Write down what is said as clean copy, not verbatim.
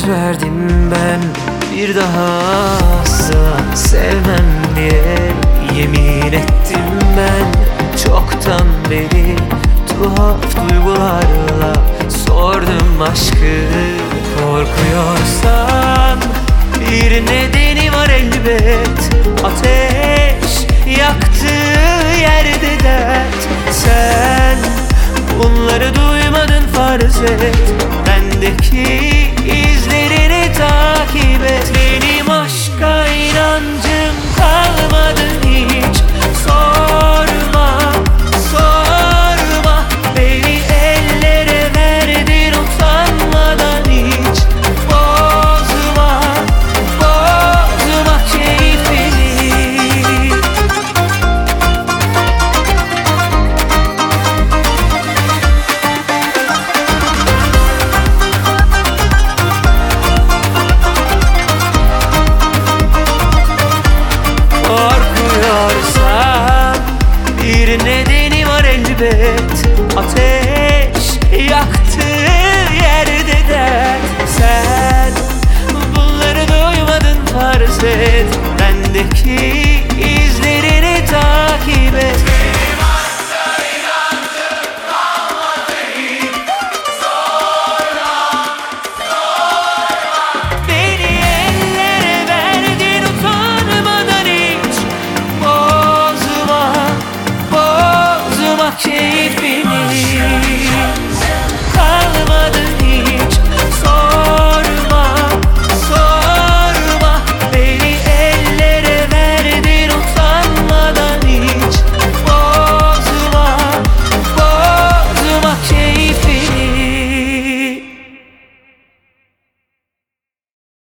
söz verdim ben, bir daha asla sevmem diye yemin ettim ben. Çoktan beri tuhaf duygularla sordum aşkı. Korkuyorsan bir nedeni var elbet, ateş yaktığı yerde dert. Sen bunları duymadın farz et, bendeki izlerini takip et. Beni